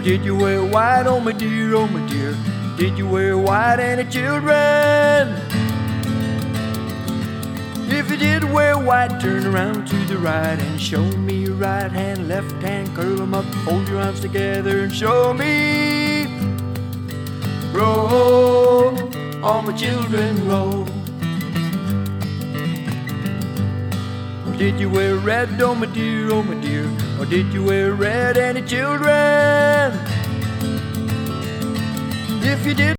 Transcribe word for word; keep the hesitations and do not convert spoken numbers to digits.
did you wear white, oh my dear, oh my dear? Did you wear white, any children? If you did wear white, turn around to the right and show me your right hand, left hand, curl them up, hold your arms together and show me. Roll, all my children, roll. Or did you wear red, oh my dear, oh my dear? Or did you wear red, any children? If you did